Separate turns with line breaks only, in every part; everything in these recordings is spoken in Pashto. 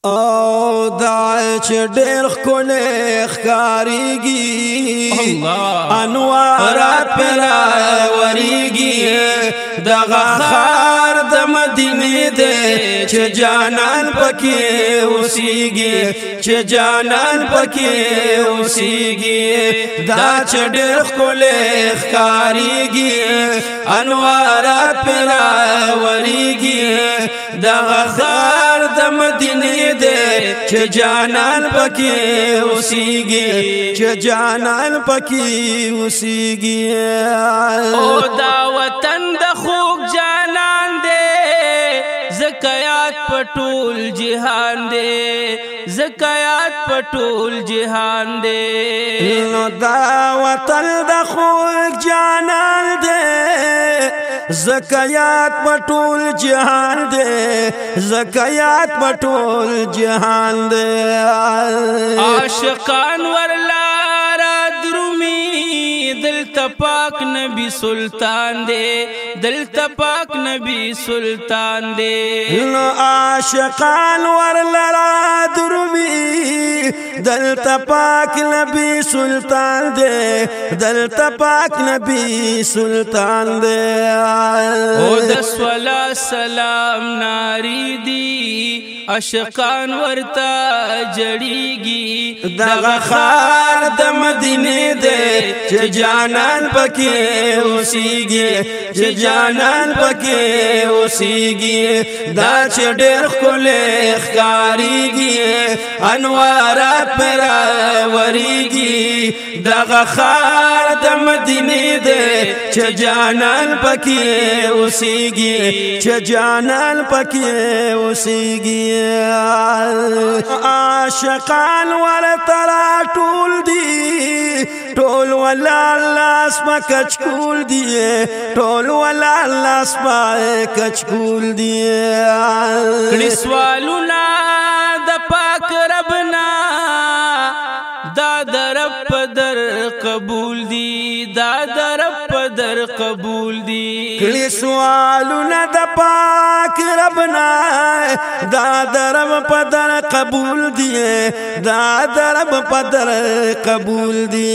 او دا چې ډېر ښکلی ښکارېږي انوارات پر راوریږي دغه ښار د مدینې دی چې جانان پکې اوسېږي چې جانان پکې اوسېږي دا چې ډېر ښکلی ښکارېږي انوارات پر راوریږي دغه ښار د مدینې چې جانان پکې اوسېږي چې جانان پکې اوسېږي
او دا وطن د خوږ جانان دی زکیات پټول جهان دی زکیات پټول جهان دی
نو دا وطن د خوږ جانان دی زکیات پټول جهان دے زکیات پټول جهان دے
عاشقان ورلارا درومی دل تپاک نبی سلطان دے دل تپاک نبی سلطان دے
عاشقان ورلارا درومی دل تپاک نبی سلطان دے دل تپاک نبی سلطان دے
او دسولا سلام ناری دی عاشقان ورتا جړیږي
دغه ښار د مدینې دی چې جانان پکې اوسېږي چې جانان پکې اوسېږي دا چې ډېر ښکلی ښکارېږي انوارات پر راوریږي دغه ښار د مدینې دی چې جانان پکې اوسېږي چې جانان پکې اوسېږي عاشقان ورته راټول دي ټول ولاړ لاس په کچکول دي ټول ولاړ لاس په کچکول دي
کړي سوالونه د پاک ربنا دا درب پدر قبول دی دا درب پدر قبول دی
کړي سوالونه د پاک ربنا دا درب پدر قبول دی دا درب پدر قبول دی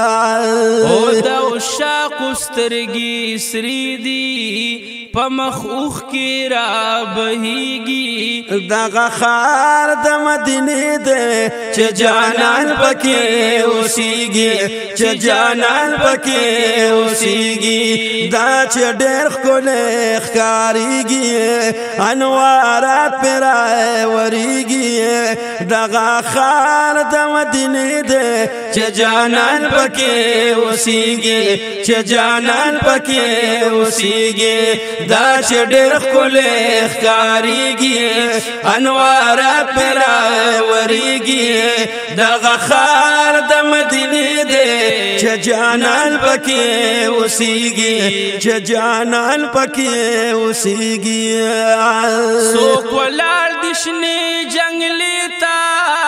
او دا عشاق سترګي سری دی پمخ اوخ کی را بهیږي
دغه ښار د مدینې دی چې جانان پکې اوسېږي چې جانان پکې اوسېږي دا چې ډېر ښکلی ښکارېږي انوارات پر راوریږي دغه ښار د مدینې دی چې جانان پکې اوسېږي چې جانان پکې اوسېږي دا چې ډېر ښکلی ښکارېږي انوارات پر راوریږي دغه ښار د مدینې دی چې جانان پکې اوسېږي چې جانان پکې اوسېږي
څوک ولاړ دي شنې جنګلې ته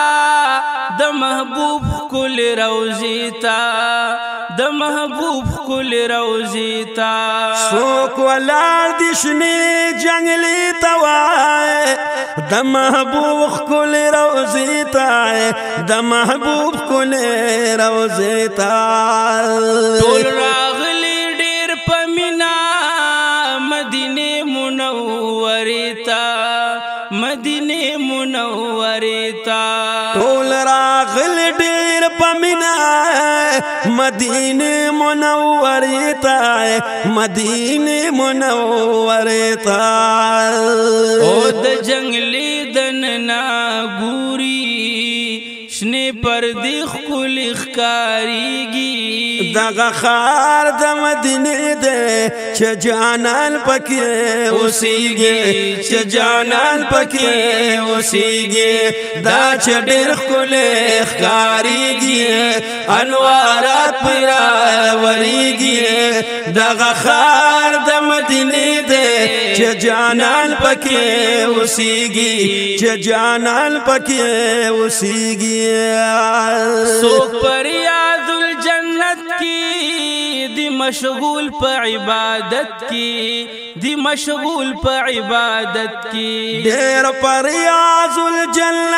د محبوب ښکلې روضې ته د محبوب ښکلې روضې ته
څوک ولاړ دي شنې جنګلې ته وایي د محبوب ښکلې روضې ته د محبوب ښکلې روضې ته
ټول راغلي ډېر په مینه مدینې منورې ته مدینې منورې ته
ټول راغلي ډېر په مینه مدینې منورې ته مدینې منورې ته
او د جنگلې دننه ګوري شنې پردې ښکلې ښکارېږي
دغه ښار د مدینې دی چې جانان پکې اوسېږي چې جانان پکې اوسېږي دا چې ډېر ښکلی ښکارېږي انوارات پر راوریږي دغه ښار د مدینې دی چې جانان پکې اوسېږي چې جانان پکې اوسېږي
څوک پر یاد الجنت کی دی مشغول په عبادت کی دی مشغول په عبادت کی
ډېر پر ریاض الجنت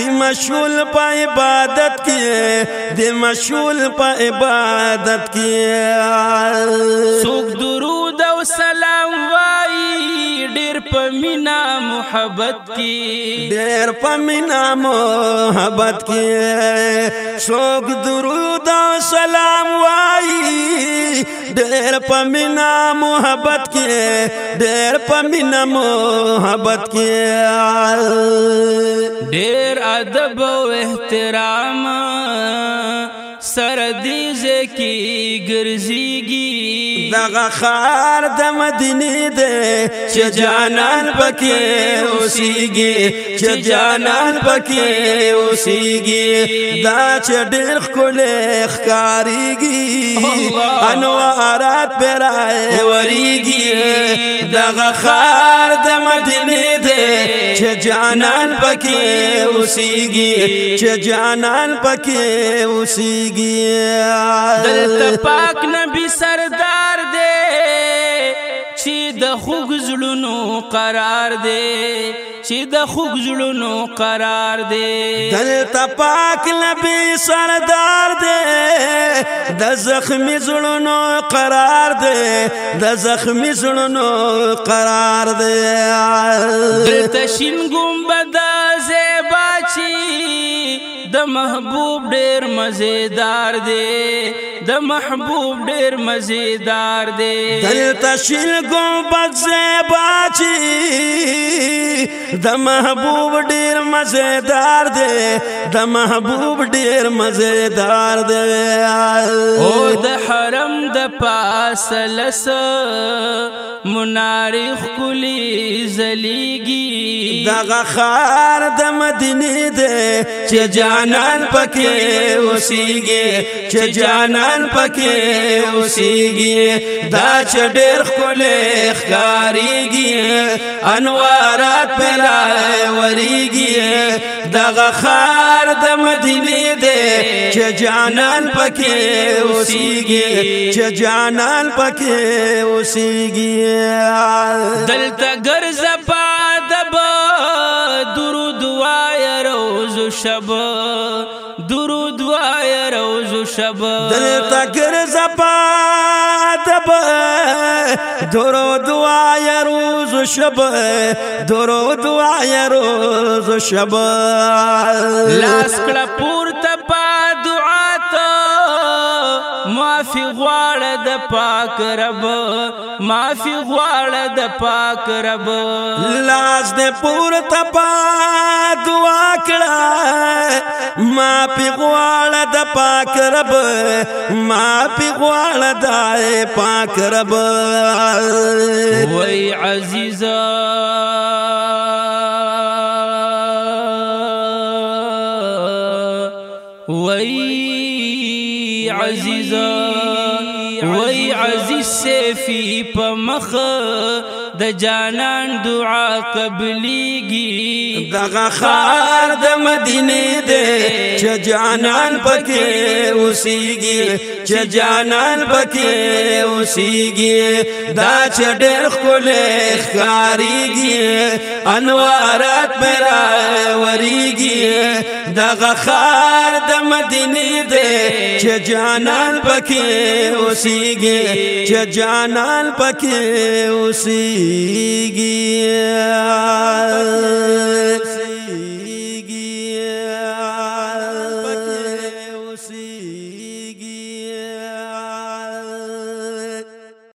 مشغول په عبادت کې دی مشغول په عبادت کې
څوک درود او سلام وایي ډېر په مینا محبت کې
ډېر په مینا محبت کې څوک درود او سلام وایي ډېر په مینا محبت کې ډېر په مینا محبت کې
ډېر ادب او احترام سره دې ځکه ګرځيږي
دغه خار د مدینې دی چې جانان پکې اوسېږي چې جانان پکې اوسېږي دا چې ډېر ښکلی ښکارېږي انوارات پرې راورېږي دغه خار د مدینې دی چې جانان پکې اوسېږي چې جانان پکې اوسېږي
دلته پاک نبی سردار دے چې د خوږ زړونو قرار دے چې د خوږ زړونو قرار دے
دلته پاک نبی سردار دے د زخمی زړونو قرار دے د زخمی زړونو قرار دے
دلته شین ګمبد زیبا چې د محبوب ډېر مزیدار دی د محبوب ډېر مزیدار دی
دلته شین ګمبد زیبا چې د محبوب ډېر مزیدار دی د محبوب ډېر مزیدار دی
او د حرم د پاس لس مناری ښکلي ځلېږي
دغه ښار د مدینې دی چې جانان پکې اوسېږي چې جانان پکې اوسېږي دا چې ډېر ښکلی ښکارېږي انوارات پرې راورېږي دغه ښار د مدینې دی چې جانان پکې اوسېږي چې جانان پکې اوسېږي
دلته ګرځه په ادب درود وایه روز و شب درود وایه روز و شب
دلته ګرځه په ادب درود وایه روز و شب درود وایه روز و شب
لاس کړه پورته په دعا ته معافي غواړه د پاک رب معافي غواړه د پاک رب
لاس دې پورته په دعا کړه معافي غواړه د پاک رب معافي غواړه د پاک رب
وای عزیزا وای عزیزا وای عزیز سیفی په مخ د جانان دعا قبلیږي
دغه ښار د مدینې دی چې جانان پکې اوسېږي چې جانان پکې اوسېږي دا چې ډېر ښکلی ښکارېږي انوارات پرې راورېږي دغه ښار د مدینې دی چې جانان پکې اوسېږي چې جانان پکې اوسېږي